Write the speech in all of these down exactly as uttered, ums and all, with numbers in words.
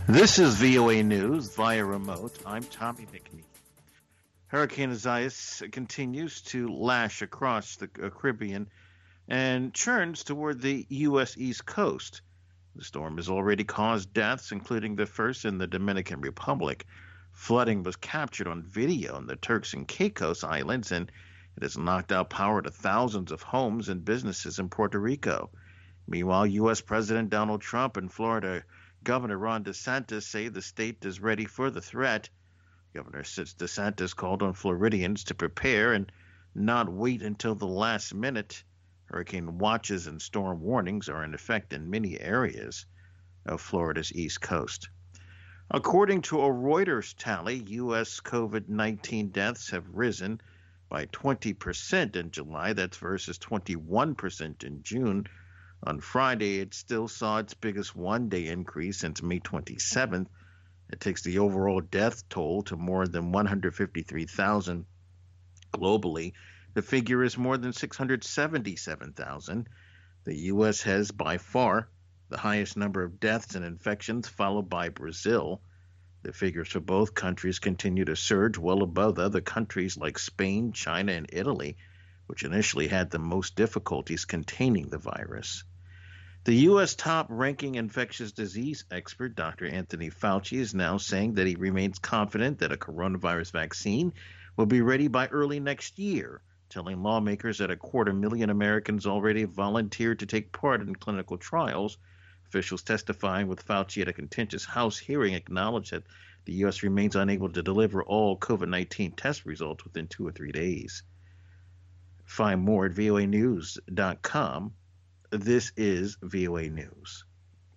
This is V O A News via remote. I'm Tommy McNeil. Hurricane Isaias continues to lash across the Caribbean and churns toward the U S. East Coast. The storm has already caused deaths, including the first in the Dominican Republic. Flooding was captured on video in the Turks and Caicos Islands, and it has knocked out power to thousands of homes and businesses in Puerto Rico. Meanwhile, U S. President Donald Trump and Florida Governor Ron DeSantis say the state is ready for the threat. Governor DeSantis called on Floridians to prepare and not wait until the last minute. Hurricane watches and storm warnings are in effect in many areas of Florida's East Coast. According to a Reuters tally, U S COVID nineteen deaths have risen by twenty percent in July. That's versus twenty-one percent in June. On Friday, it still saw its biggest one-day increase since May twenty-seventh. It takes the overall death toll to more than one hundred fifty-three thousand. Globally, the figure is more than six hundred seventy-seven thousand. The U S has by far the highest number of deaths and infections, followed by Brazil. The figures for both countries continue to surge well above other countries like Spain, China, and Italy, which initially had the most difficulties containing the virus. The U S top-ranking infectious disease expert, Doctor Anthony Fauci, is now saying that he remains confident that a coronavirus vaccine will be ready by early next year, telling lawmakers that a quarter million Americans already volunteered to take part in clinical trials. Officials testifying with Fauci at a contentious House hearing acknowledged that the U S remains unable to deliver all COVID nineteen test results within two or three days. Find more at V O A news dot com. This is V O A News.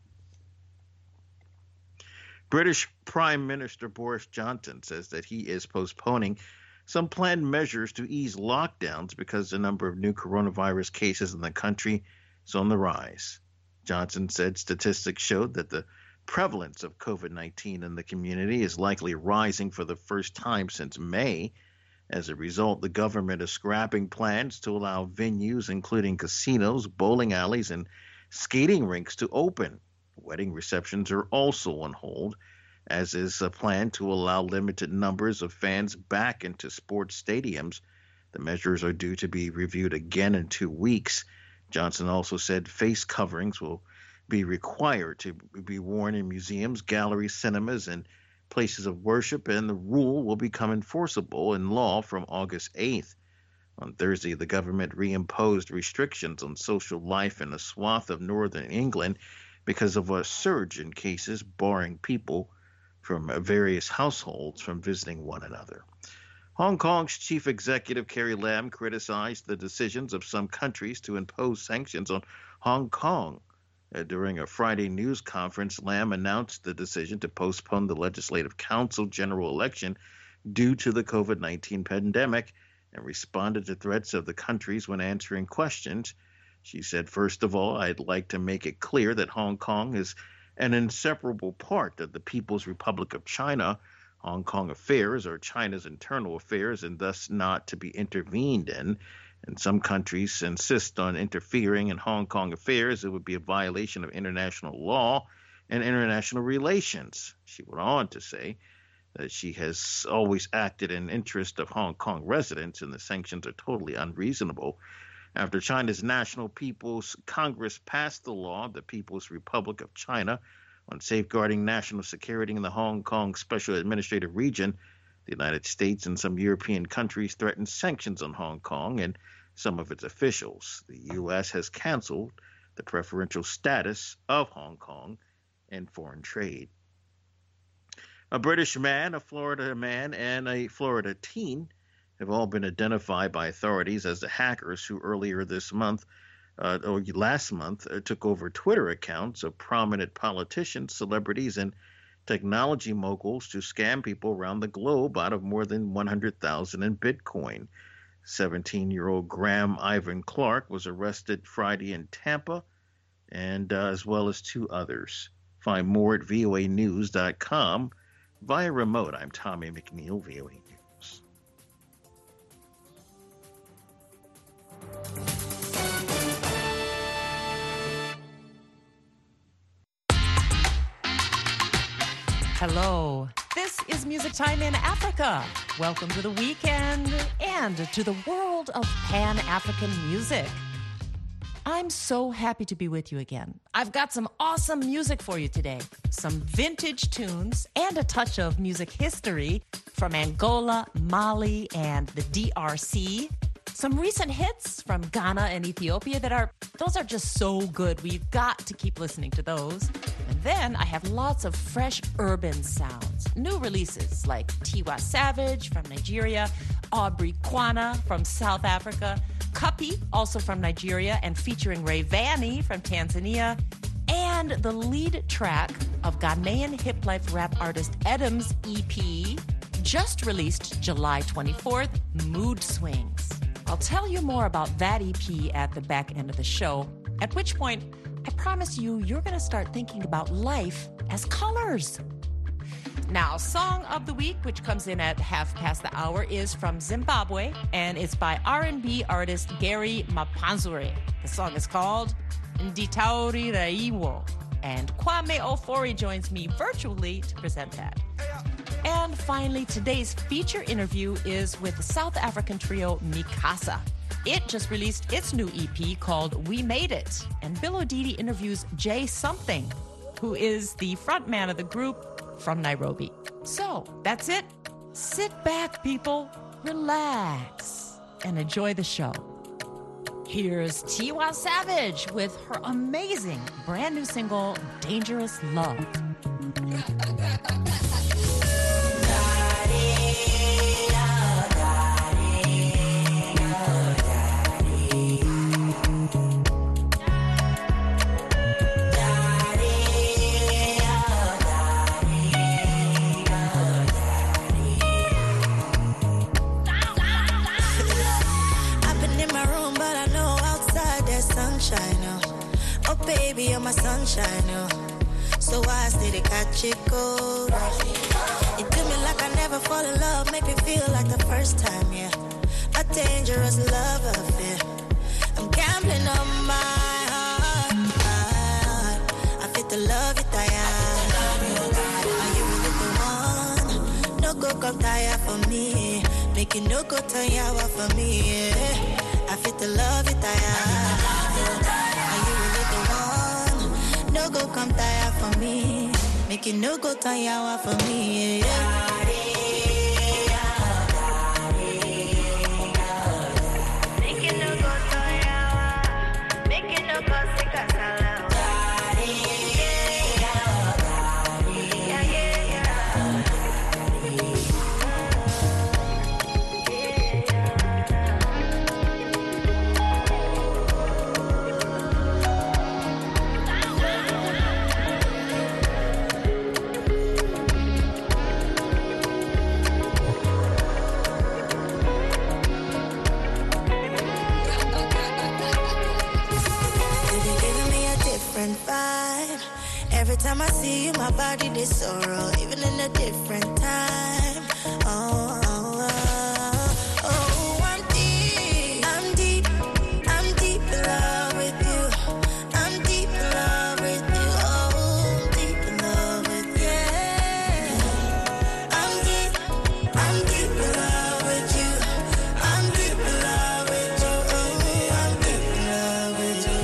British Prime Minister Boris Johnson says that he is postponing some planned measures to ease lockdowns because the number of new coronavirus cases in the country is on the rise. Johnson said statistics showed that the prevalence of COVID nineteen in the community is likely rising for the first time since May. As a result, the government is scrapping plans to allow venues, including casinos, bowling alleys, and skating rinks, to open. Wedding receptions are also on hold, as is a plan to allow limited numbers of fans back into sports stadiums. The measures are due to be reviewed again in two weeks. Johnson also said face coverings will be required to be worn in museums, galleries, cinemas, and places of worship, and the rule will become enforceable in law from August eighth. On Thursday, the government reimposed restrictions on social life in a swath of northern England because of a surge in cases, barring people from various households from visiting one another. Hong Kong's chief executive Carrie Lam criticized the decisions of some countries to impose sanctions on Hong Kong. Uh, during a Friday news conference, Lam announced the decision to postpone the Legislative Council general election due to the COVID nineteen pandemic and responded to threats of the countries when answering questions. She said, "First of all, I'd like to make it clear that Hong Kong is an inseparable part of the People's Republic of China. Hong Kong affairs are China's internal affairs and thus not to be intervened in. And some countries insist on interfering in Hong Kong affairs. It would be a violation of international law and international relations." She went on to say that she has always acted in interest of Hong Kong residents, and the sanctions are totally unreasonable. After China's National People's Congress passed the law, the People's Republic of China, on safeguarding national security in the Hong Kong Special Administrative Region, the United States and some European countries threatened sanctions on Hong Kong and some of its officials. The U S has canceled the preferential status of Hong Kong in foreign trade. A British man, a Florida man, and a Florida teen have all been identified by authorities as the hackers who earlier this month, uh, or last month, uh, took over Twitter accounts of prominent politicians, celebrities, and technology moguls to scam people around the globe out of more than one hundred thousand in Bitcoin. seventeen-year-old Graham Ivan Clark was arrested Friday in Tampa, and uh, as well as two others. Find more at V O A news dot com. Via remote, I'm Tommy McNeil, V O A News. Hello, this is Music Time in Africa. Welcome to the weekend and to the world of Pan-African music. I'm so happy to be with you again. I've got some awesome music for you today. Some vintage tunes and a touch of music history from Angola, Mali, and the D R C. Some recent hits from Ghana and Ethiopia that are, those are just so good. We've got to keep listening to those. And then I have lots of fresh urban sounds. New releases like Tiwa Savage from Nigeria, Aubrey Kwana from South Africa, Cuppy, also from Nigeria, and featuring Rayvanny from Tanzania, and the lead track of Ghanaian hip life rap artist Edam's E P, just released July twenty-fourth, Mood Swings. I'll tell you more about that E P at the back end of the show, at which point I promise you you're going to start thinking about life as colors. Now, Song of the Week, which comes in at half past the hour, is from Zimbabwe, and it's by R and B artist Gary Mapanzure. The song is called Nditauri Raiwo, and Kwame Ofori joins me virtually to present that. And finally, today's feature interview is with the South African trio Mikasa. It just released its new E P called We Made It, and Bill O'Didi interviews Jay Something, who is the frontman of the group from Nairobi. So, that's it. Sit back, people, relax, and enjoy the show. Here's Tiwa Savage with her amazing brand new single, Dangerous Love. Baby, you're my sunshine, oh. So I stay to catch it cold. You do me like I never fall in love, make me feel like the first time, yeah. A dangerous love affair. I'm gambling on my heart. I fit the love it, I am. Are you really the one? No go come tire for me. Make it no go turn yawa for me, yeah. I fit the love it, I am. No go come tire for me. Make it no go turn yawa for me, yeah. Make it no go turn yawa. Make it no go sick as a yeah, yeah, yeah. Vibe. Every time I see you, my body they sorrow, even in a different time. Oh, oh, oh, oh, I'm deep, I'm deep, I'm deep in love with you. I'm deep in love with you. Oh, I'm deep in love with you. Yeah. I'm deep, I'm deep in love with you. I'm deep in love with you. Oh, I'm deep in love with you.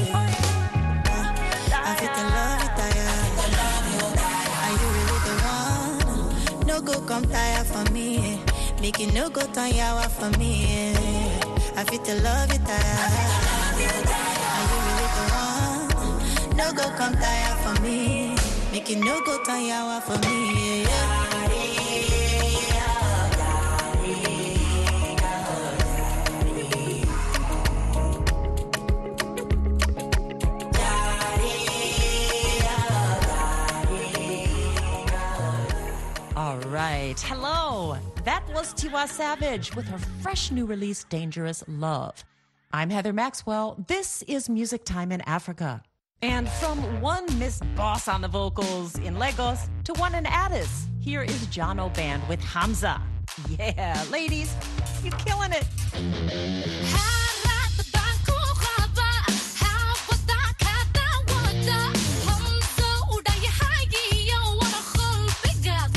Go come tire for me, make it no go turn yawa for me. I fit to love it, are you really the one? No go come tire for me, make it no go turn yawa for me. Yeah. All right. Hello. That was Tiwa Savage with her fresh new release, Dangerous Love. I'm Heather Maxwell. This is Music Time in Africa. And from one Miss Boss on the vocals in Lagos to one in Addis, here is Jono Band with Hamza. Yeah, ladies, you're killing it. Hamza, uday hagiyo, wara khulbiga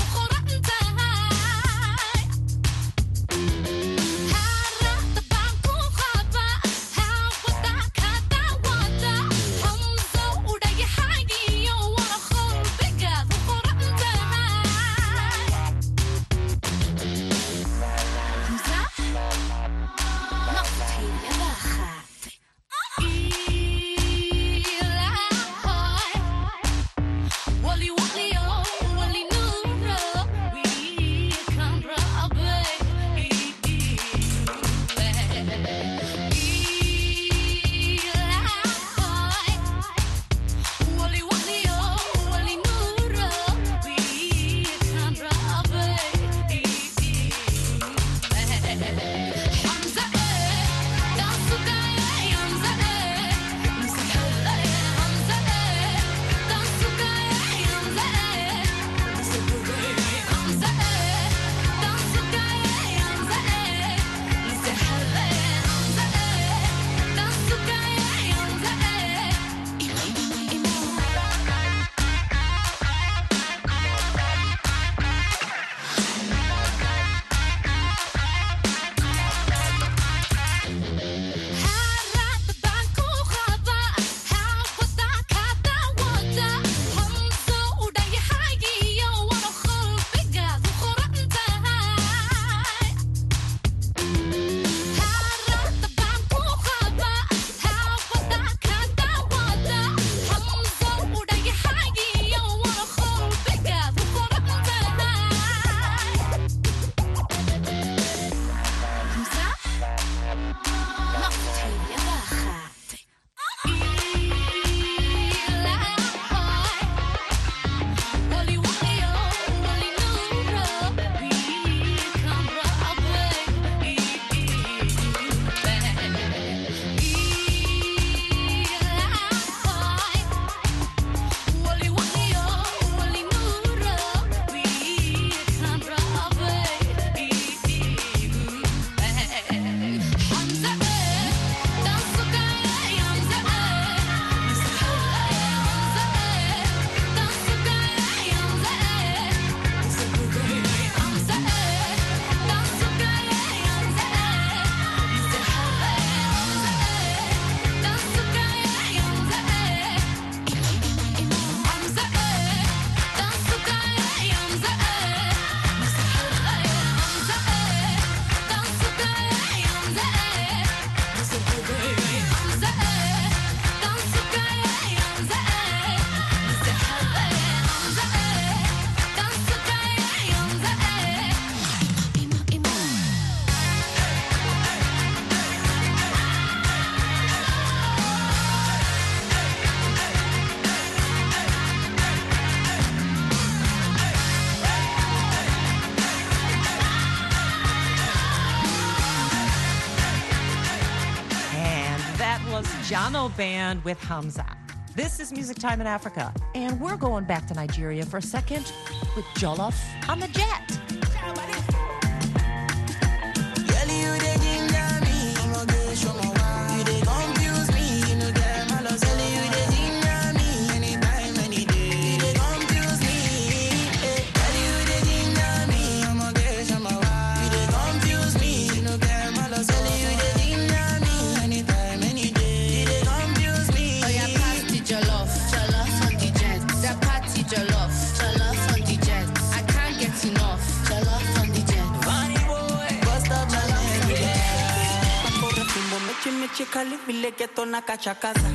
Piano Band with Hamza. This is Music Time in Africa, and we're going back to Nigeria for a second with Jollof on the Jet. Chikali vile geto na kachakaza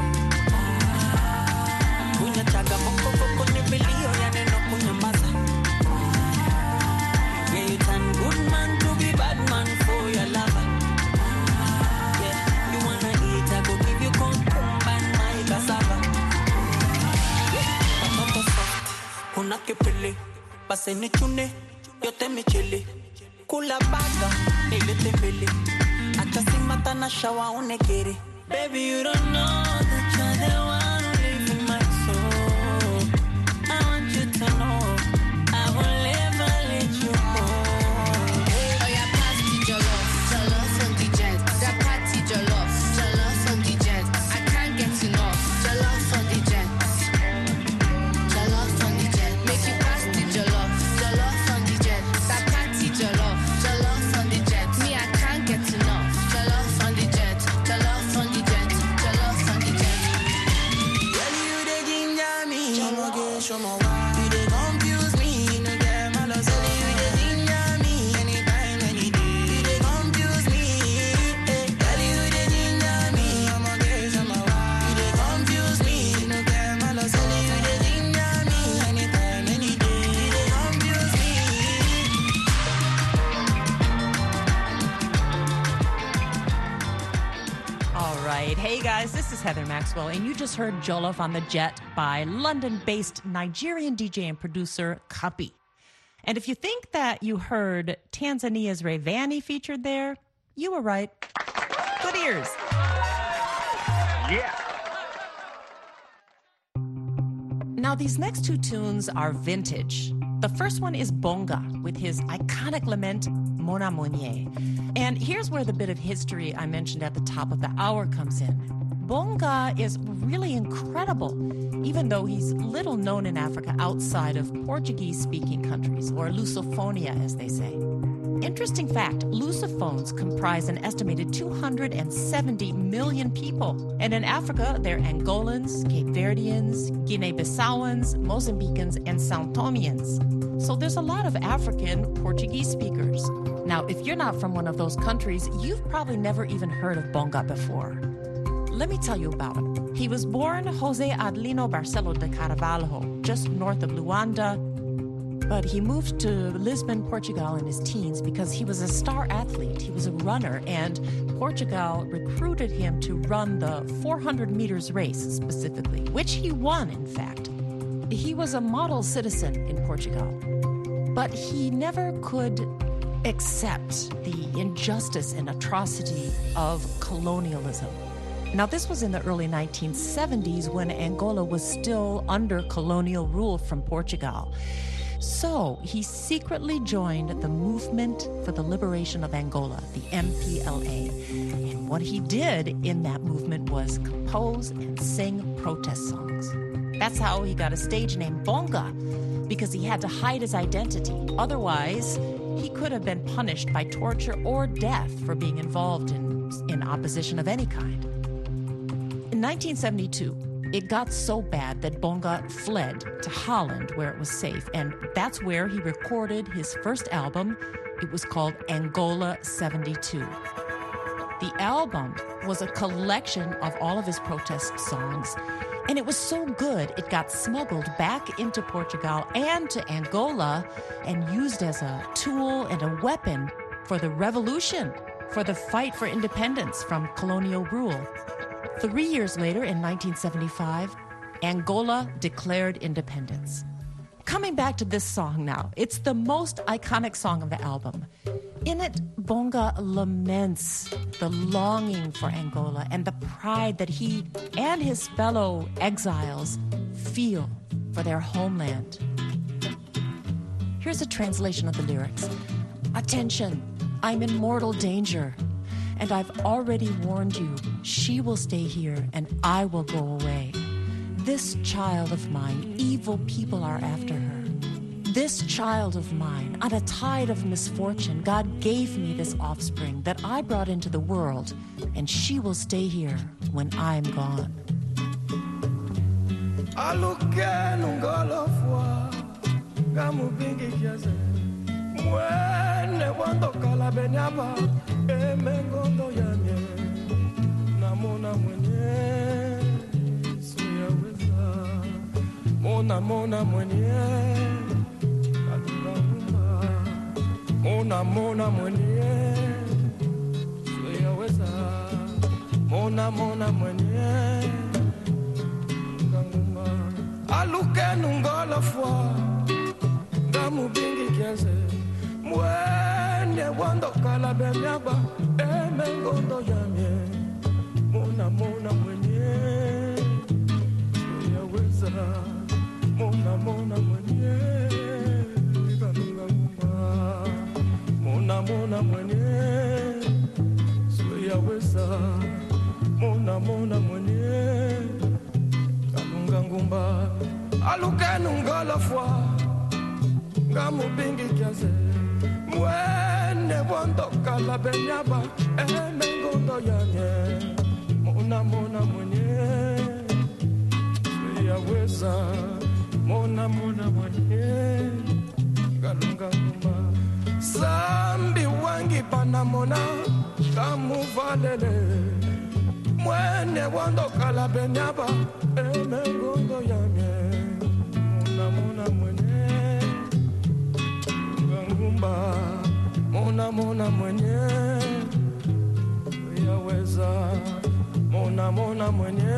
Kunya chaga moko koko ni bilio ya neno kunyamaza Yeah, you turn good man to be bad man for your lover Yeah, you wanna eat, I go give you kumkumba and my cassava Yeah, patoto soft, una kipili Pase ni chune, yote michili Kula baga, nilete mbili Atasimata na shawa unekere Baby, you don't know that you're the one who lives in my soul I want you to know I will never let you go Oh yeah, pass the jollof, jollof on the jet That party jollof, jollof on the jet I can't get enough, jollof on the jet Jollof on the jet Make you pass the jollof, jollof on the jet That party jollof, jollof on the jet Me, I can't get enough Jollof on the jet, jollof on the jet, jollof on the jet. Girl, you the ginger me. Show me why. You the confuse me. You know get my love. Girl, you the ginger me. Anytime, any day. You the confuse me. Hey, girl, you the ginger me. I'm a girl, show me why. You the confuse me. You know get my love. Girl, you the ginger me. Anytime, any day. You the confuse me. All right. Hey, guys, this is Heather Maxwell, and you just heard Jollof on the Jet by London-based Nigerian D J and producer Cuppy. And if you think that you heard Tanzania's Rayvanny featured there, you were right. Good ears. Yeah. Now, these next two tunes are vintage. The first one is Bonga with his iconic lament, Mona Monye. And here's where the bit of history I mentioned at the top of the hour comes in. Bonga is really incredible, even though he's little known in Africa outside of Portuguese-speaking countries, or Lusophonia, as they say. Interesting fact, Lusophones comprise an estimated two hundred seventy million people. And in Africa, they're Angolans, Cape Verdeans, Guinea-Bissauans, Mozambicans, and São Tomians. So there's a lot of African Portuguese speakers. Now, if you're not from one of those countries, you've probably never even heard of Bonga before. Let me tell you about him. He was born Jose Adelino Barcelo de Carvalho, just north of Luanda, but he moved to Lisbon, Portugal in his teens because he was a star athlete. He was a runner, and Portugal recruited him to run the four hundred meters race specifically, which he won, in fact. He was a model citizen in Portugal, but he never could accept the injustice and atrocity of colonialism. Now, this was in the early nineteen seventies when Angola was still under colonial rule from Portugal. So he secretly joined the Movement for the Liberation of Angola, the M P L A. And what he did in that movement was compose and sing protest songs. That's how he got a stage name, Bonga, because he had to hide his identity. Otherwise, he could have been punished by torture or death for being involved in, in opposition of any kind. In nineteen seventy-two, it got so bad that Bonga fled to Holland, where it was safe, and that's where he recorded his first album. It was called Angola seventy-two. The album was a collection of all of his protest songs, and it was so good it got smuggled back into Portugal and to Angola and used as a tool and a weapon for the revolution, for the fight for independence from colonial rule. Three years later, in nineteen seventy-five, Angola declared independence. Coming back to this song now, it's the most iconic song of the album. In it, Bonga laments the longing for Angola and the pride that he and his fellow exiles feel for their homeland. Here's a translation of the lyrics. Attention, I'm in mortal danger, and I've already warned you, she will stay here and I will go away. This child of mine, evil people are after her. This child of mine, on a tide of misfortune, God gave me this offspring that I brought into the world, and she will stay here when I'm gone. Mona mona mwenye Mona mona mwenye Sweyaweza Mona mona mwenye Nganguma Aluke nungola fwa Gamu bingi kienze Mwene wando kala benyaba Eme ngondo yamye Mona mona mwenye Sweyaweza Mona mona mwenye Mona mona mwenye Sweyaweza Mona mona mwenye Kalunga ngumba Aluke nungola fwa Gamu bingi kiaze Mwene wando kala benyaba Eme ngondo yanye Mona mona mwenye Sweyaweza Mona mona mwenye Kalunga ngumba Sambi wangi panamona Kamu valele Mwene wando kala benyaba Eme ngondo yanye Mona mona mwenye Ngangumba Mona mona mwenye Yaweza Mona mona mwenye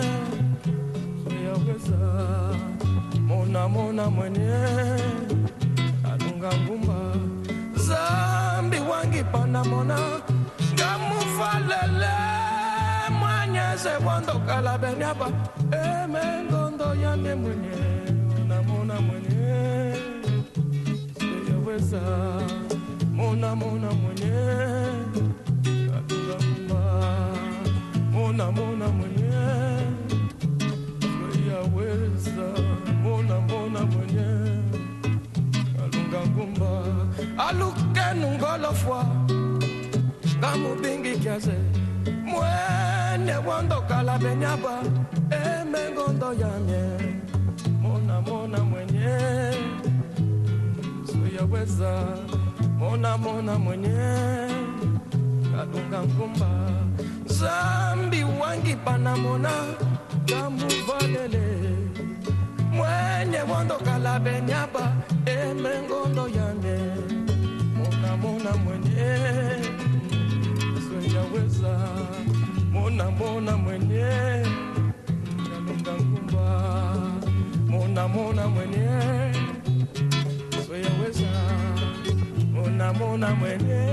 Yaweza Mona mona mwenye Alunga ngumba Zambi wangi panamona Gamufalele Mwanyeze wando kala benyaba Eme ngondo yane mwenye Mona mona mwenye Yaweza Mona mona mwenye Alunga ngumba Mona mona mwenye Yaweza Mona mona mwenye Alunga ngumba Aluke nungola fwa Gamu bingi kiaze Mwene wando kala benyaba Eme ngondo yanye Mona mona mwenye Sweyaweza Mona mona mwenye Alunga ngumba Zambi wangi panamona Gamu valele Mwenye wando kala benyaba Eme ngondo yane Mona mona mwenye Sweyaweza Mona mona mwenye Kalunga ngumba Mona mona mwenye Sweyaweza Mona mona mwenye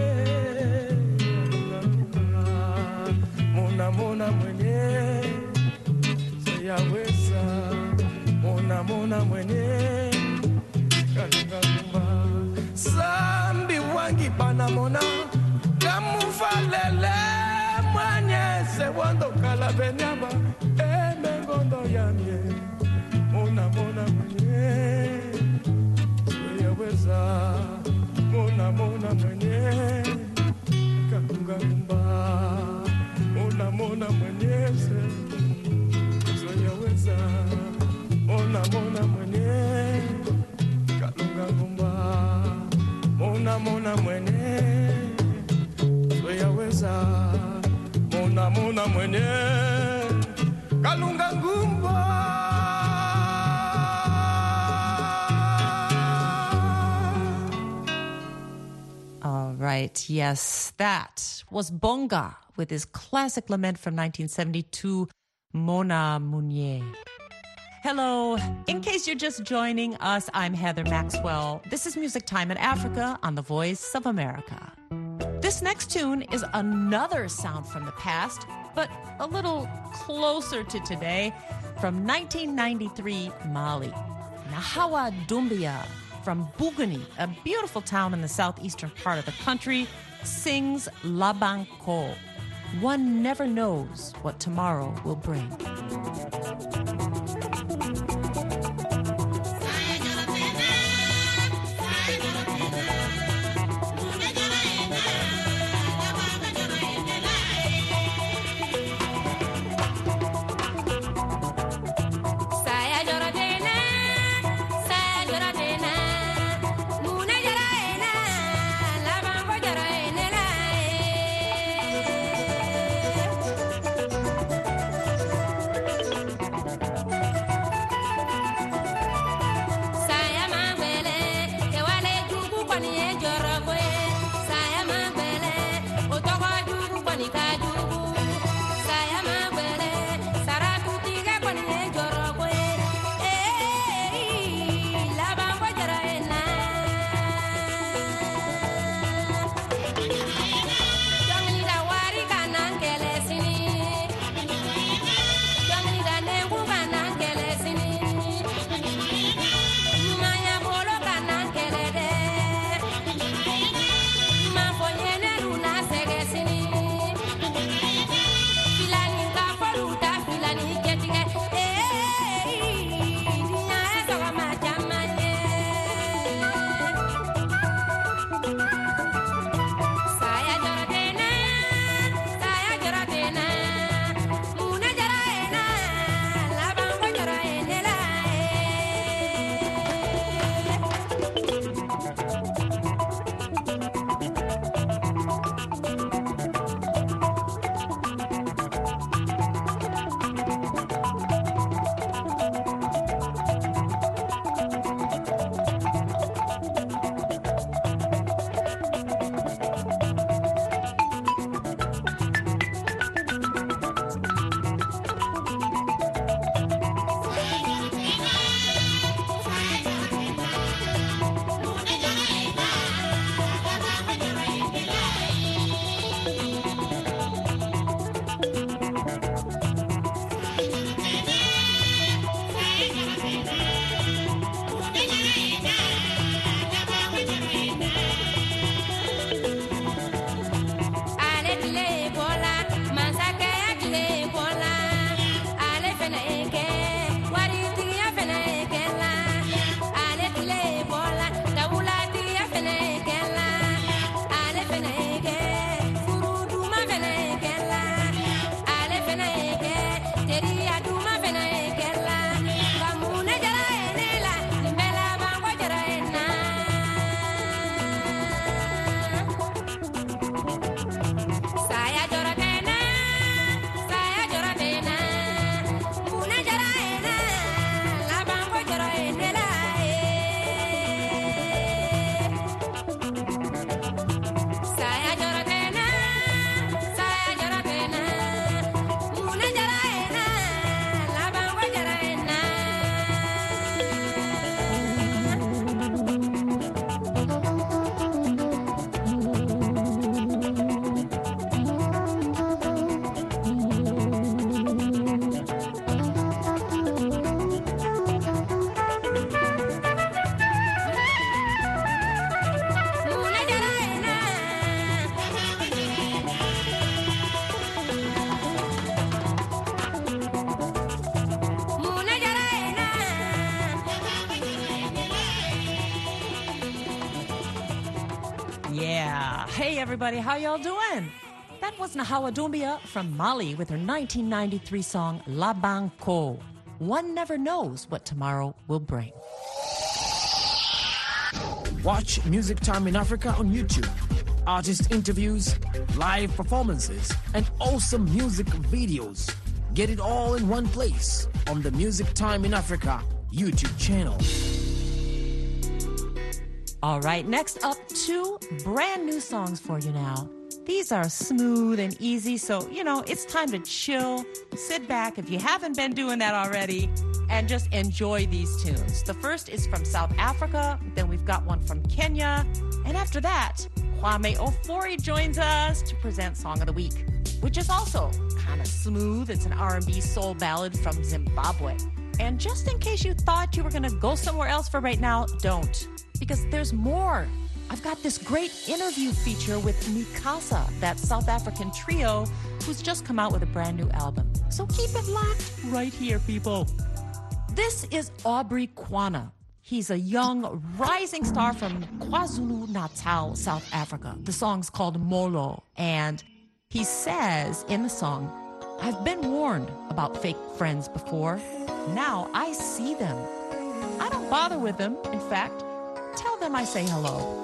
Mona mona mwenye Sweyaweza Mona mona mwenye Kalunga ngumba Sambi wangi panamona Kamufalele Mwanyeze wando kala benyaba Eme ngondo yamye Mona mona mwenye Sweyaweza Mona mona mwenye Kalunga ngumba Mona mona mwenye Sweyaweza Mona mona mwenye Kalunga ngumba Mona mona mwenye Sweyaweza Mona mona mwenye Kalunga ngumba All right, yes, that was Bonga with his classic lament from nineteen seventy-two, Mona Mwenye. Hello. In case you're just joining us, I'm Heather Maxwell. This is Music Time in Africa on the Voice of America. This next tune is another sound from the past, but a little closer to today, from nineteen ninety-three, Mali. Nahawa Doumbia from Bougouni, a beautiful town in the southeastern part of the country, sings Labanko. One never knows what tomorrow will bring. Yeah. Hey, everybody. How y'all doing? That was Nahawa Doumbia from Mali with her nineteen ninety-three song La Banco. One never knows what tomorrow will bring. Watch Music Time in Africa on YouTube. Artist interviews, live performances, and awesome music videos. Get it all in one place on the Music Time in Africa YouTube channel. All right, next up, two brand new songs for you now. These are smooth and easy, so, you know, it's time to chill, sit back if you haven't been doing that already, and just enjoy these tunes. The first is from South Africa, then we've got one from Kenya, and after that, Kwame Ofori joins us to present Song of the Week, which is also kind of smooth. It's an R and B soul ballad from Zimbabwe. And just in case you thought you were going to go somewhere else for right now, don't, because there's more. I've got this great interview feature with Mikasa, that South African trio who's just come out with a brand new album. So keep it locked right here, people. This is Aubrey Kwana. He's a young rising star from KwaZulu-Natal, South Africa. The song's called Molo, and he says in the song, I've been warned about fake friends before. Now I see them. I don't bother with them. In fact, tell them I say hello.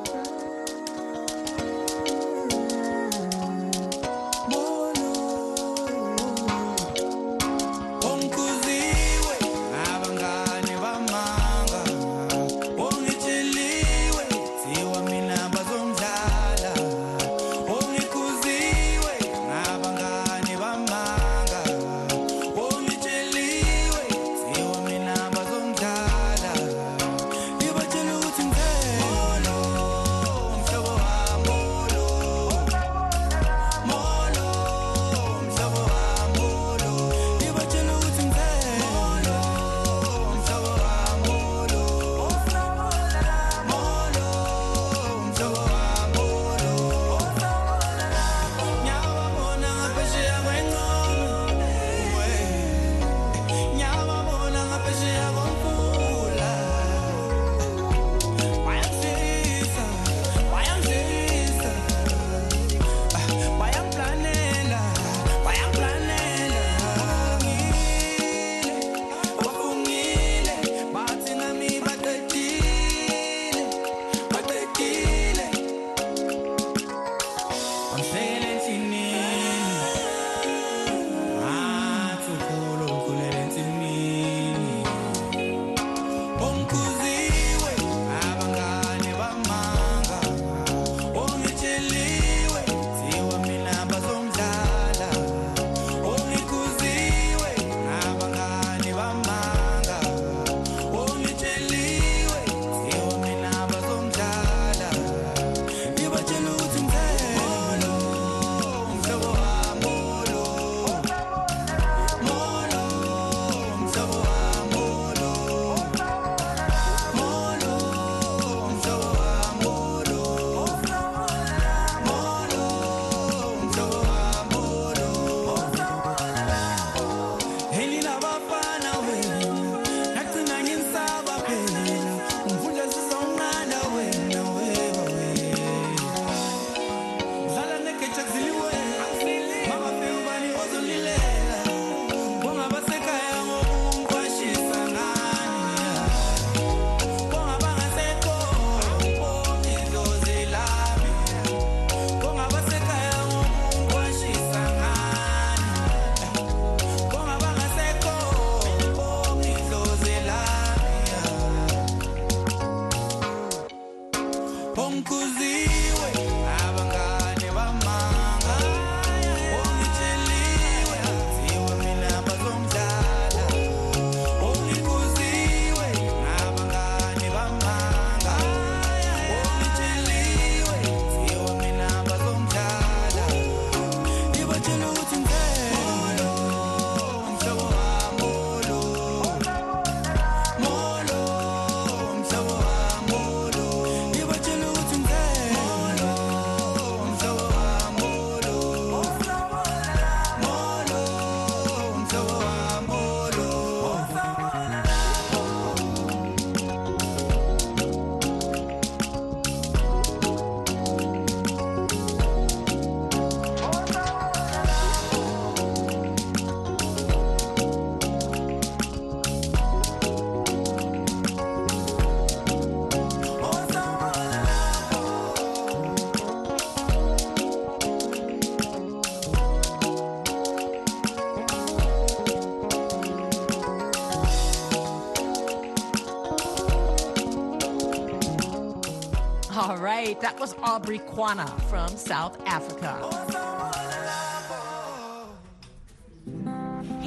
All right, that was Aubrey Kwana from South Africa. Hey,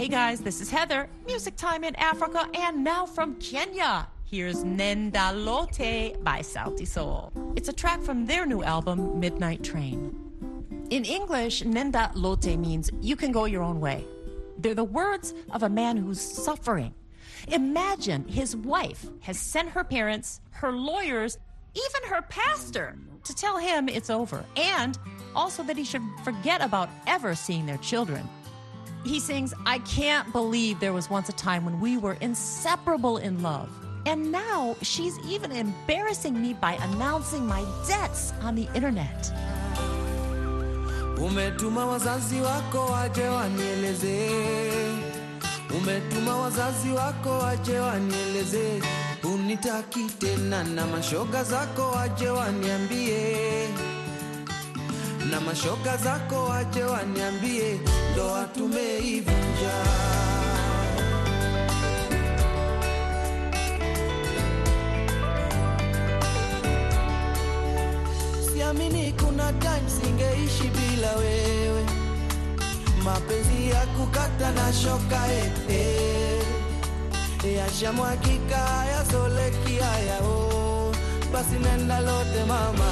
Hey guys, this is Heather. Music Time in Africa, and now from Kenya. Here's Nenda Lote by Sauti Sol. It's a track from their new album, Midnight Train. In English, Nenda Lote means you can go your own way. They're the words of a man who's suffering. Imagine his wife has sent her parents, her lawyers, even her pastor to tell him it's over, and also that he should forget about ever seeing their children. He sings, I can't believe there was once a time when we were inseparable in love. And now she's even embarrassing me by announcing my debts on the internet. Umetuma wazazi wako waje wanieleze. Umetuma wazazi wako waje wanieleze. Unitaki tena na mashoga zako waje waniambie. Na mashoga zako waje waniambie. Ndoa tumeivunja. Siamini kuna time singeishi bila wewe. Mapenzi ya kukata na shoka eh, eh. Yashamwagika yazoleki haya oh. Basi nenda lote mama.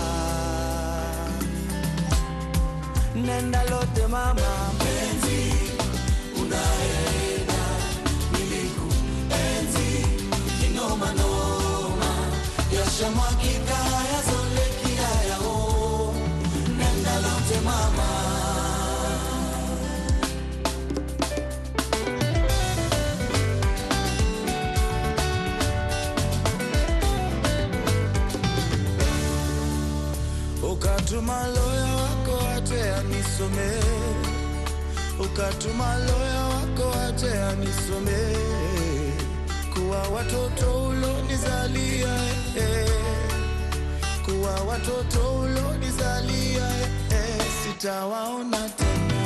Nenda lote mama. Penzi unaenda niliku penzi kinoma noma. Yashamwagika yazoleki haya oh. Nenda lote mama. Ukatuma loya wako ate anisome. Ukatuma loya wako ate anisome. Kuwa watoto ulonizalia eh. Kuwa watoto ulonizalia eh. Sitawaona tena.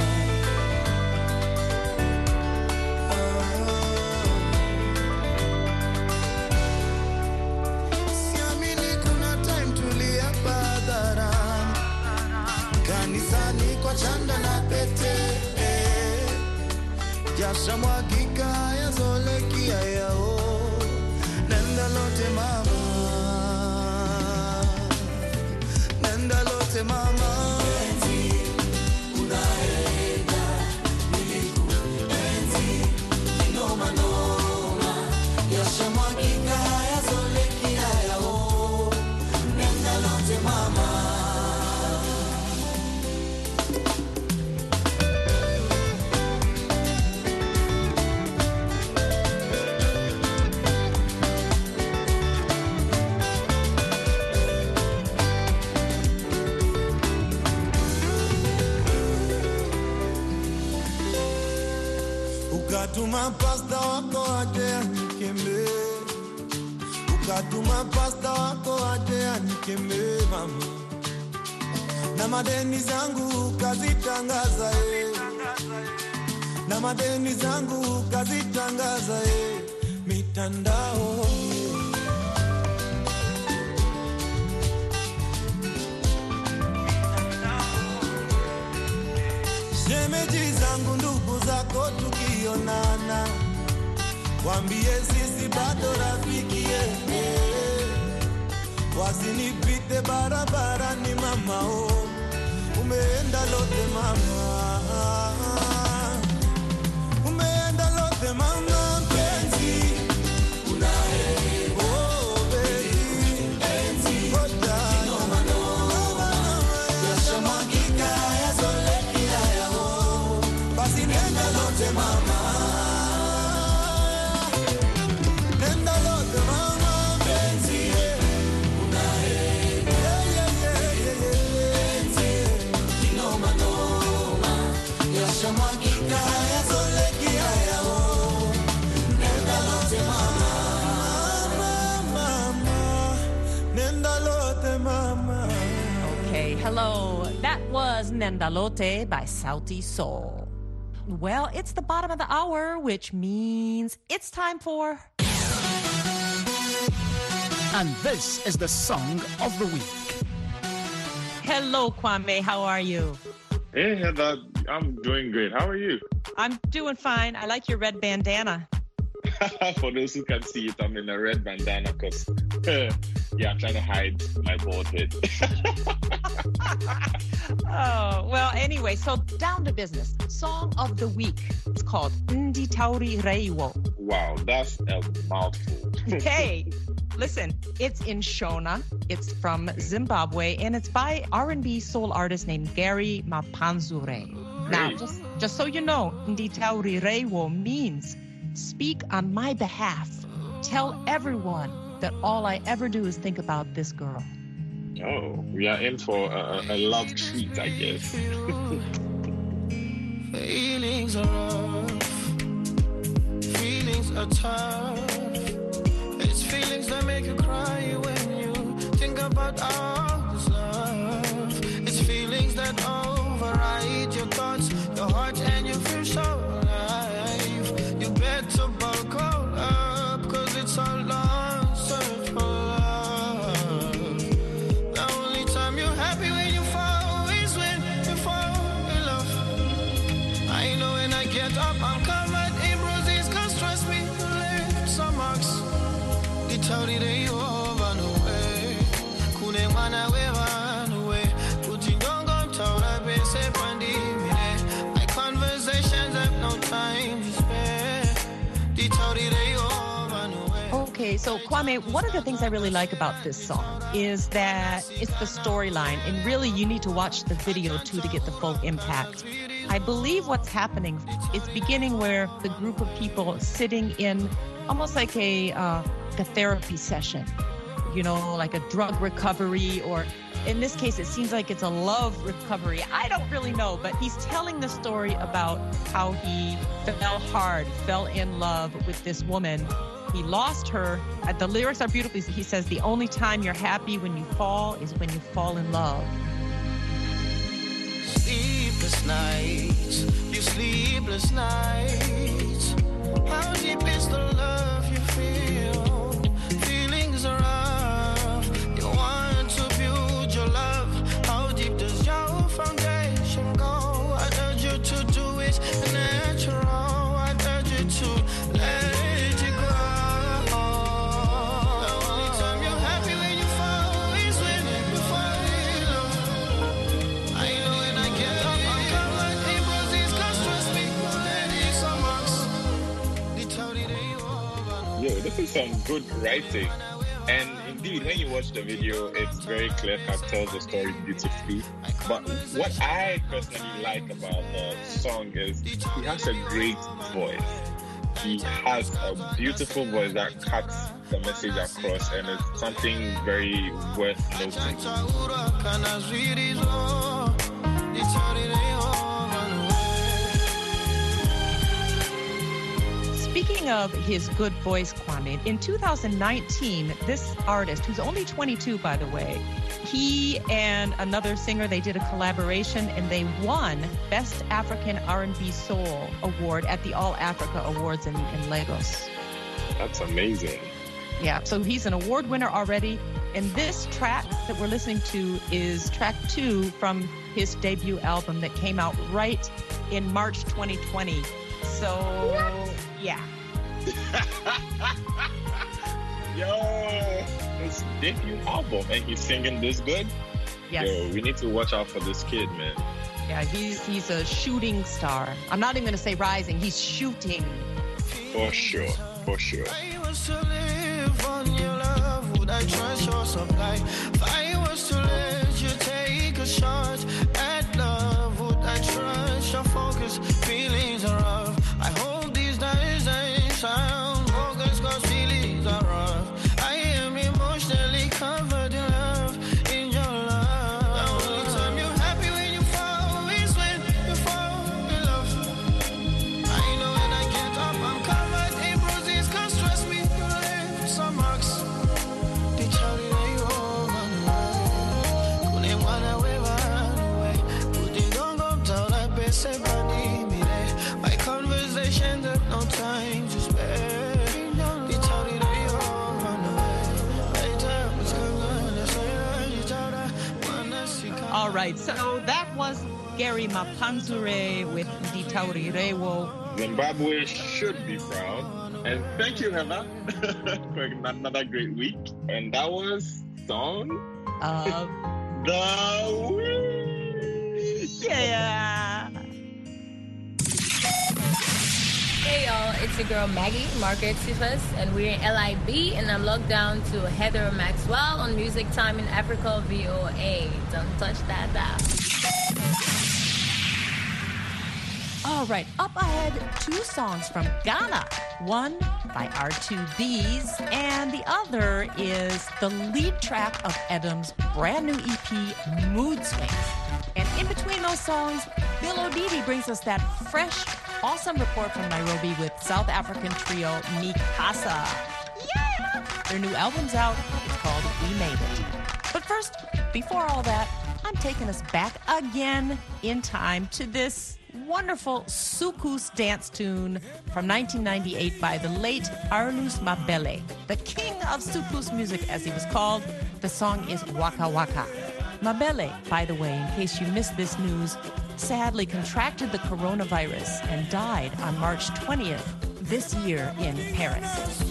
Kanisani kwa chanda na pete eh. Jasha mwagika yazoleki yao. Nenda lote mama. Nenda lote mama. Penzi unaenda niliku penzi kinoma noma. Jasha mwagika yazoleki yao. Nenda lote mama. Ukatuma pasta wako aje anikeme. Ukatuma pasta wako aje anikeme mama. Na madeni zangu kazitangaza eh. Na madeni zangu kazitangaza eh. Mitandao shemeji zangu ndugu zako tukionana. Wambie sisi bado rafiki eh. Wasinipite barabarani mama oh. Umeenda lote mama. Umeenda lote mama. Penzi unaenda oh baby. Penzi kinoma noma. Yashamwagika yazoleki haya oh. Basi nenda lote mama. Nenda lote mama. Penzi unaenda yeah yeah yeah yeah. Penzi kinoma noma. Yashamwagika yazoleki haya oh. Nenda lote mama. Mama, mama. Nenda lote mama. Okay, hello. That was Nenda Lote by Sauti Sol. Well, it's the bottom of the hour, which means it's time for... And this is the song of the week. Hello, Kwame. How are you? Hey, Heather. I'm doing great. How are you? I'm doing fine. I like your red bandana. For those who can see it, I'm in a red bandana because, yeah, I'm trying to hide my bald head. Oh, well, anyway, so down to business. Song of the week. It's called Ndi Tauri Reiwo. Wow, that's a mouthful. Hey, listen, it's in Shona. It's from Zimbabwe, and it's by R and B soul artist named Gary Mapanzure. Now, just, just so you know, Ndi Tauri Reiwo means speak on my behalf. Tell everyone that all I ever do is think about this girl. Oh, we are in for a, a love treat, I guess. Feelings are rough. Feelings are tough. It's feelings that make you cry when you think about all this love. It's feelings that override your thoughts, your heart, and you feel so alive. You better buckle up, cause it's a long search for love. The only time you're happy when you fall is when you fall in love. I know when I get up, I'm covered in bruises, cause trust me, you left some marks. The Tauri Reiwo run away. Kune mwana we run away. Kuti ndongo mtaura bese pandimire. My conversations have no time to spare. The Tauri Reiwo run away. Okay, so Kwame, one of the things I really like about this song is that it's the storyline, and really you need to watch the video too to get the full impact. I believe what's happening is beginning where the group of people sitting in almost like a, uh, a therapy session, you know, like a drug recovery, or in this case, it seems like it's a love recovery. I don't really know, but he's telling the story about how he fell hard, fell in love with this woman. He lost her. Uh, The lyrics are beautiful. He says, the only time you're happy when you fall is when you fall in love. Sleepless nights, you sleepless nights. How deep is the love you feel? Feelings are rough. You want to build your love. How deep does your foundation go? I urge you to do it natural. I urge you to let it go. The only time you're happy when you fall is when you fall in love. I know when I get up, I'm covered in bruises, cause trust me, let it some marks. The Tauri Reiwo run away. Yo, this is some good writing. And indeed, when you watch the video, it's very clear-cut, tells the story beautifully. But what I personally like about the song is he has a great voice. He has a beautiful voice that cuts the message across, and it's something very worth noting. Chaura kana zwiri zo. The Tauri Reiwo run away. Speaking of his good voice, Kwame, in two thousand nineteen, this artist, who's only twenty-two, by the way, he and another singer, they did a collaboration and they won Best African R and B Soul Award at the All Africa Awards in, in Lagos. That's amazing. Yeah, so he's an award winner already. And this track that we're listening to is track two from his debut album that came out right in March twenty twenty. So, yeah. Yo, his debut album, and he's singing this good? Yes. Yo, we need to watch out for this kid, man. Yeah, he's he's a shooting star. I'm not even going to say rising. He's shooting. For sure, for sure. I was to live on your love, would I trust your supply? If I was to let you take a shot at love, would I trust your focus? Feelings are rough. I hope these days ain't sound bogus, cause feelings are rough. I am emotionally covered in love, in your love. The only time you're happy when you fall is when you fall in love. I know when I get up, I'm covered in bruises, cause trust me, you left some marks. The Tauri Reiwo run away. Kune mwana we run away. Kuti ndongo mtaura pese pandimire. My conversations have no time to spare. The Tauri Reiwo run away. Later, it's gonna say, All right, so that was Gary Mapanzure with Nditaurirewo. Zimbabwe should be proud. And thank you, Heather, for another great week. And that was Song of the Week. Yeah. Hey y'all, it's your girl Maggie, Margaret Sifas, and we're in L I B, and I'm locked down to Heather Maxwell on Music Time in Africa V O A. Don't touch that dial. All right, up ahead, two songs from Ghana. One by R two B's, and the other is the lead track of Edam's brand new E P, Mood Swings. And in between those songs, Bill Odidi brings us that fresh, awesome report from Nairobi with South African trio Mikasa. Yeah! Their new album's out. It's called We Made It. But first, before all that, I'm taking us back again in time to this wonderful Soukous dance tune from nineteen ninety-eight by the late Arlus Mabele, the king of Soukous music as he was called. The song is Waka Waka. Mabele, by the way, in case you missed this news, sadly contracted the coronavirus and died on March twentieth this year in Paris.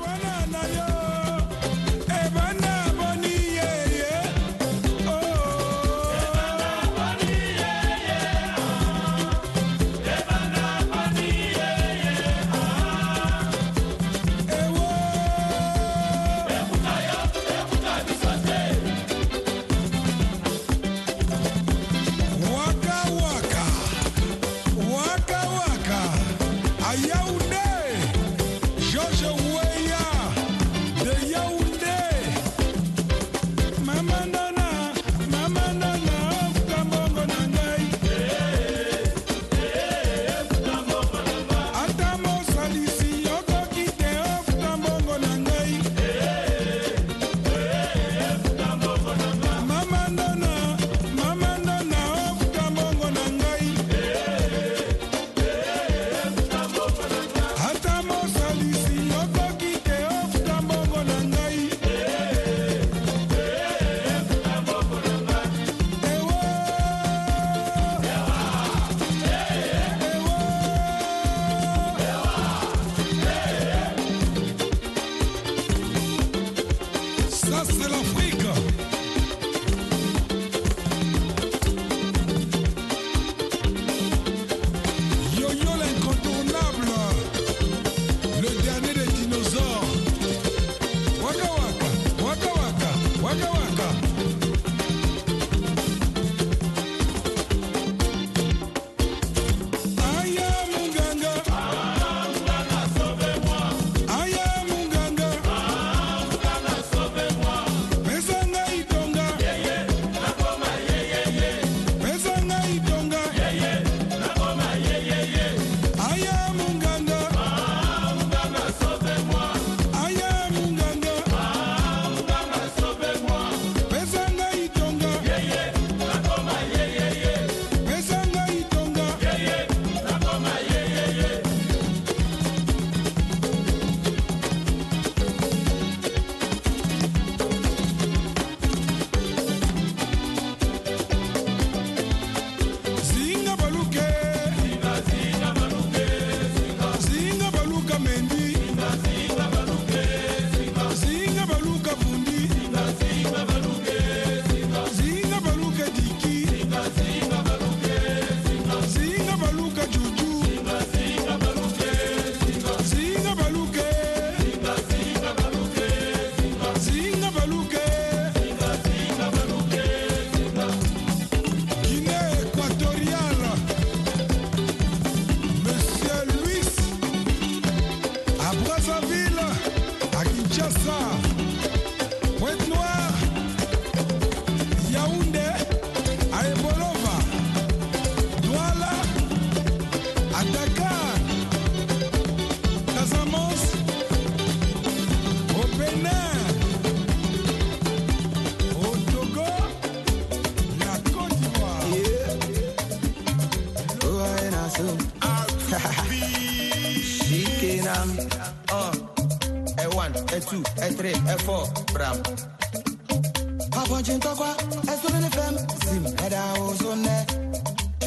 two, a three, a four, bram. Papa Jintokwa, a student F M, Sim, and I was on there.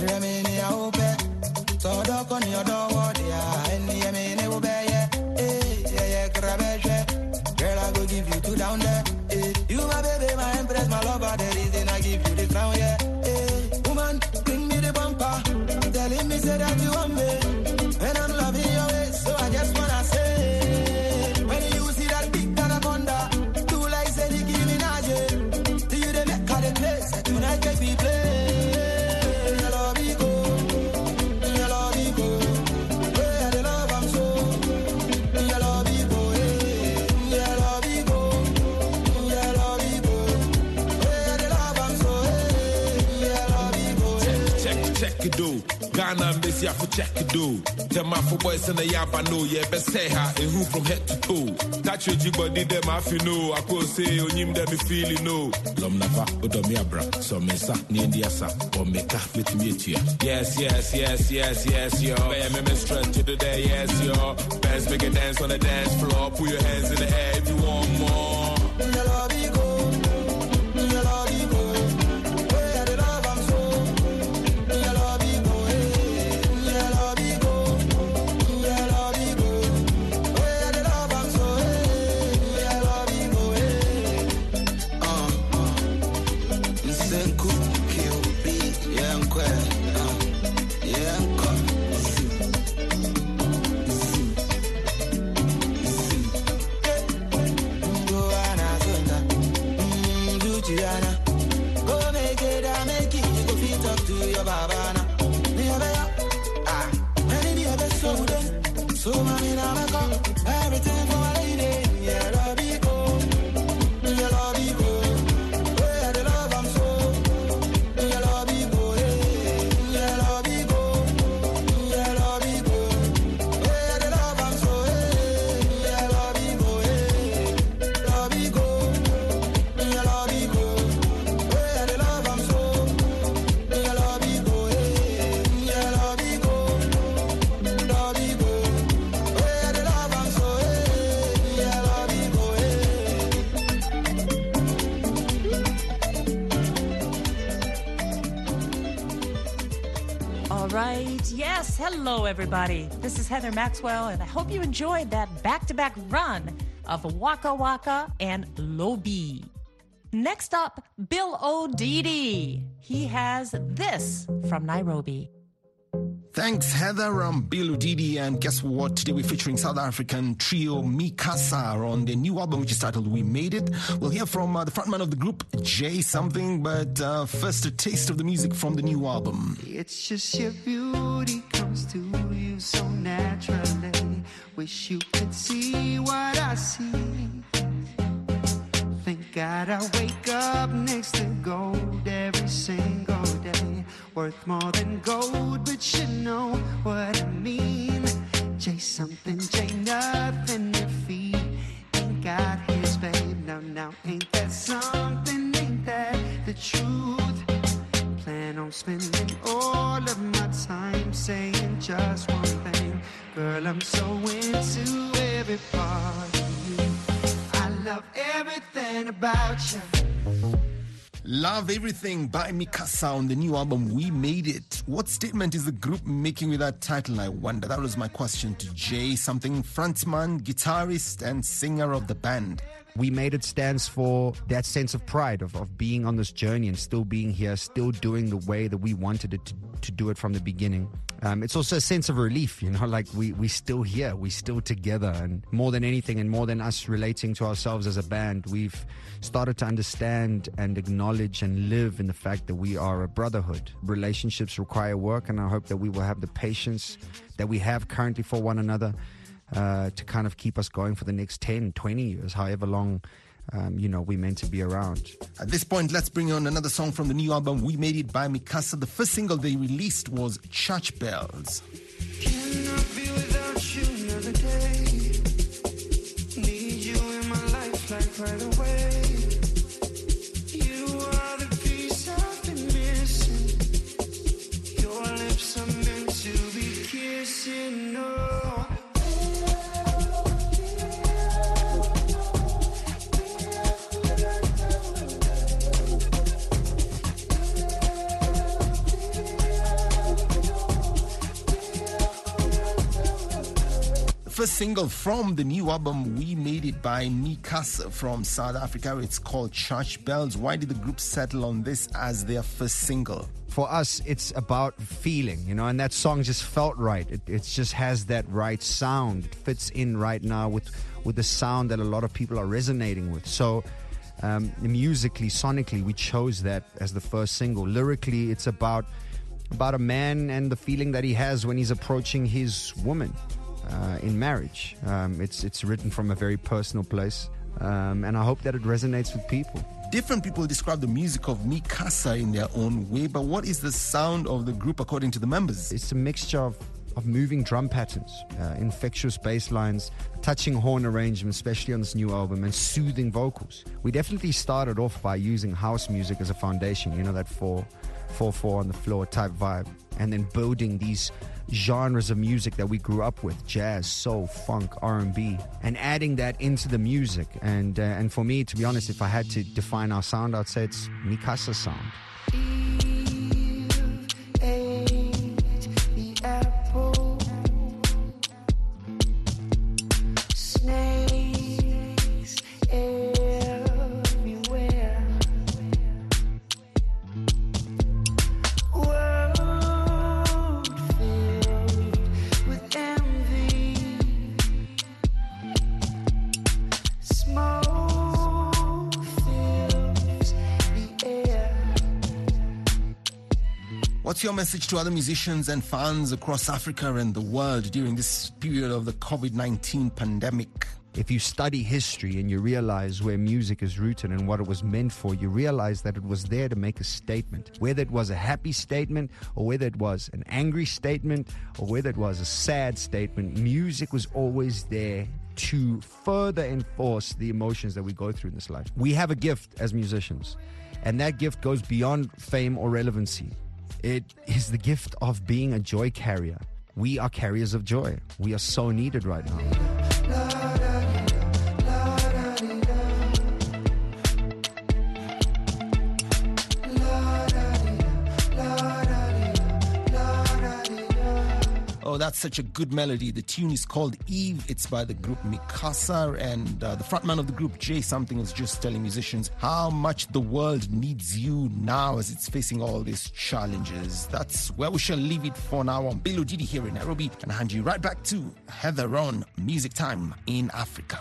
Remini a ope. So dog on your door, what ya? And the Yemini will bear ya. Eh, yeah, yeah, Grabeje. Girl, I go give you two down there. Eh, you my baby, my empress, my lover. The reason I give you the crown, yeah. Eh, woman, bring me the bumper. Telling me say that you want me. And I'm loving your ways, so I just wanna say, when you see that big anaconda, do like say the give me naje. Do you the make all the place? Tonight make me play. I love you go, I love you go. Where the love I'm so, I love you go, I love you go, I love you go. Where the love I'm so, I love you go. Check, check, check it do. Ghana and Bessie for check it do. Tell my for boys and the yaba know, yeah, best say her and who from head to toe. Touch your body, them if you know. I could say on him, them feel you know. Lom Nava, Odomia Bra, so Mesa, Nindiasa, or make up with me. Yes, yes, yes, yes, yes, yo. Baby, me strength to the day, yes, yo. Best make a dance on the dance floor. Put your hands in the air if you want more. I love you go, I love you go. Where the love I'm so, I love you go, I love you go, I love you go. Where the love I'm so, I love you go. Uh, uh, Nsenku, Q B, yeah, I'm quite, uh, yeah, I'm quite. Go make it, I make it. You go fit up to your babana. Ah, many of us so then. So many now I come. Everything for my lady. Yeah, love you go. Yeah, love you go. Where the love I'm so. Yeah, love you go. Yeah, love you go. Yeah, love you go. Where the love I'm so. Yeah, love you go. Love you go. Yeah, love you go. Where the love I'm so. Yeah, love you go. Yeah, love you go. Love you go. Where the love I'm so. Yeah, love you go. All right. Yes. Hello, everybody. This is Heather Maxwell, and I hope you enjoyed that back-to-back run of Waka Waka and Lobi. Next up, Bill O'Didi. He has this from Nairobi. Thanks, Heather. I'm Bill O'Didi, and guess what? Today we're featuring South African trio Mikasa on their new album, which is titled We Made It. We'll hear from uh, the frontman of the group, Jay Something, but uh, first a taste of the music from the new album. It's just your beauty comes to you so naturally. Wish you could see what I see. Thank God I wake up next to gold every single day. Worth more than gold, but you know what I mean. J something, J nothing if he ain't got his babe. Now, now, ain't that something? Ain't that the truth? Plan on spending all of my time saying just one thing. Girl, I'm so into every part of you. I love everything about you. Love Everything by Mikasa on the new album We Made It. What statement is the group making with that title, I wonder? That was my question to Jay Something, frontman, guitarist, and singer of the band. We Made It stands for that sense of pride of, of being on this journey and still being here, still doing the way that we wanted it to, to do it from the beginning. Um, it's also a sense of relief, you know, like we, we still here, we still together. And more than anything, and more than us relating to ourselves as a band, we've started to understand and acknowledge and live in the fact that we are a brotherhood. Relationships require work, and I hope that we will have the patience that we have currently for one another uh, to kind of keep us going for the next ten, twenty years, however long Um, you know, we're meant to be around. At this point, let's bring on another song from the new album, We Made It by Mikasa. The first single they released was Church Bells. Cannot be without you another day. Need you in my life like right away. You are the piece I've been missing. Your lips are meant to be kissing. Oh. first single from the new album We Made It by Mikasa from South Africa. It's called Church Bells. Why did the group settle on this as their first single? For us, it's about feeling, you know, and that song just felt right. It, it just has that right sound. It fits in right now with, with the sound that a lot of people are resonating with. So um, musically, sonically, we chose that as the first single. Lyrically, it's about about a man and the feeling that he has when he's approaching his woman uh, in marriage. Um, it's, it's written from a very personal place, um, and I hope that it resonates with people. Different people describe the music of Mikasa in their own way, but what is the sound of the group according to the members? It's a mixture of, of moving drum patterns, uh, infectious bass lines, touching horn arrangements, especially on this new album, and soothing vocals. We definitely started off by using house music as a foundation, you know, that four, four, four on the floor type vibe, and then building these genres of music that we grew up with, jazz, soul, funk, R and B, and adding that into the music. And uh, and for me, to be honest, if I had to define our sound, I'd say it's Mikasa's sound. What's your message to other musicians and fans across Africa and the world during this period of the covid nineteen pandemic? If you study history and you realize where music is rooted and what it was meant for, you realize that it was there to make a statement. Whether it was a happy statement or whether it was an angry statement or whether it was a sad statement, music was always there to further enforce the emotions that we go through in this life. We have a gift as musicians, and that gift goes beyond fame or relevancy. It is the gift of being a joy carrier. We are carriers of joy. We are so needed right now. Oh, that's such a good melody. The tune is called Eve. It's by the group Mikasa, and uh, the frontman of the group, Jay Something, was just telling musicians how much the world needs you now as it's facing all these challenges. That's where we shall leave it for now on Bilo Didi here in Nairobi, and hand you right back to Heather on Music Time in Africa.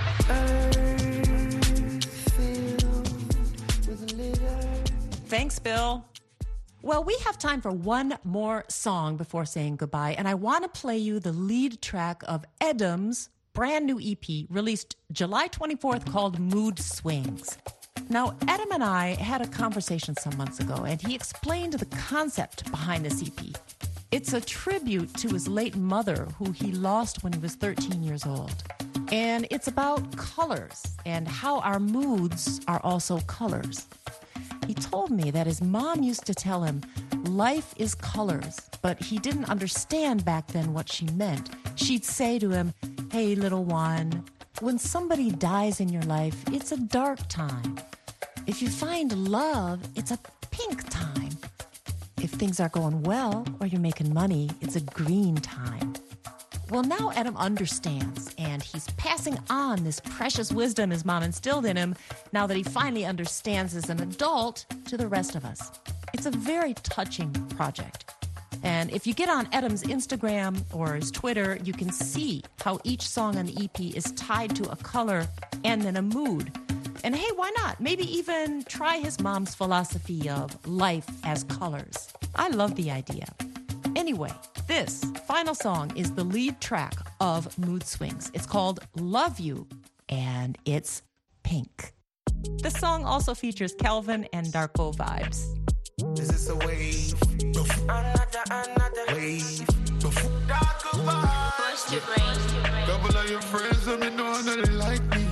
Thanks, Bill. Well, we have time for one more song before saying goodbye, and I want to play you the lead track of Edam's brand new E P released July twenty-fourth called Mood Swings. Now, Edam and I had a conversation some months ago, and he explained the concept behind this E P. It's a tribute to his late mother, who he lost when he was thirteen years old. And it's about colors and how our moods are also colors. He told me that his mom used to tell him, life is colors, but he didn't understand back then what she meant. She'd say to him, hey, little one, when somebody dies in your life, it's a dark time. If you find love, it's a pink time. If things are going well or you're making money, it's a green time. Well, now Edam understands, and he's passing on this precious wisdom his mom instilled in him now that he finally understands as an adult to the rest of us. It's a very touching project. And if you get on Edam's Instagram or his Twitter, you can see how each song on the E P is tied to a color and then a mood. And hey, why not? Maybe even try his mom's philosophy of life as colors. I love the idea. Anyway, this final song is the lead track of Mood Swings. It's called Love You, and it's pink. The song also features Kelvin and Darko vibes. Is this a wave? Another, another wave. Darko vibes. Push your brain. Couple of your friends let me know that they like me.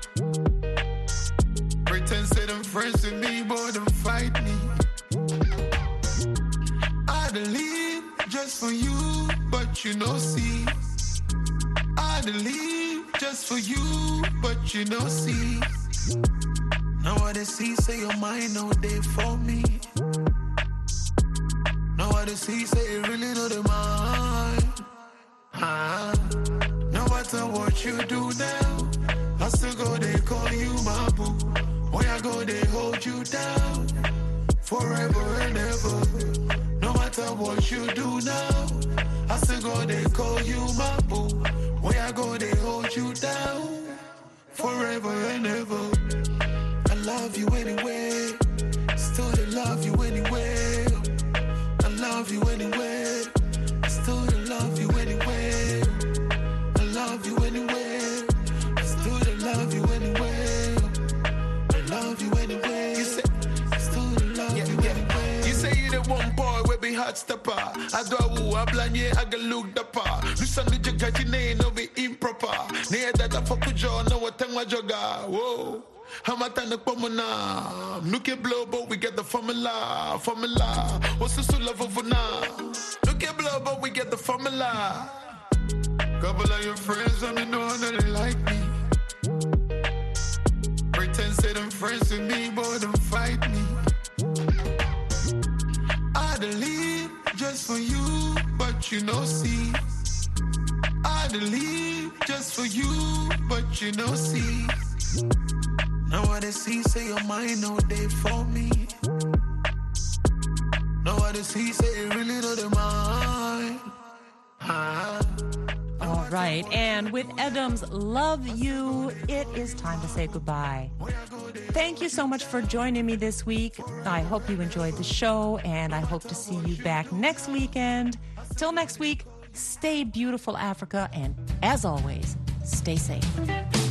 Pretend say them friends with me, boy, them fight me. I believe just for you, but you know, see. I believe just for you, but you know, see. Now what they see, say your mind no day for me. Now what they see, say you really know the mind. Ah. Now what matter what you do now, I still go, they call you my boo. When I go, they hold you down forever and ever. No matter what you do now, I still go, they call you my boo. When I go, they hold you down forever and ever. I love you anyway, still they love you anyway. I love you anyway, still they love you anyway. I love you anyway, still they love you anyway. I love you anyway, you say, still they love yeah, you yeah. anyway. You say you the one boy we be hot stepper. I do a woo, I blanye, I get looked up. Listen to your catchy name, no be improper. Near that I fuck with you, no what time I joga. Whoa. I'm at the pomona. Look at blow, but we get the formula. Formula. What's the soul of a now? Look at blow, but we get the formula. Couple of your friends, I mean, know that they like me. Pretend say them friends with me, but don't fight me. I believe just for you, but you know, see. I believe just for you, but you know, see. Now what they see, say your mind, no day for me. Now what they see, say you really know the mind. Ah. All right, and with Adam's Love You, it is time to say goodbye. Thank you so much for joining me this week. I hope you enjoyed the show, and I hope to see you back next weekend. Till next week, stay beautiful, Africa, and as always, stay safe.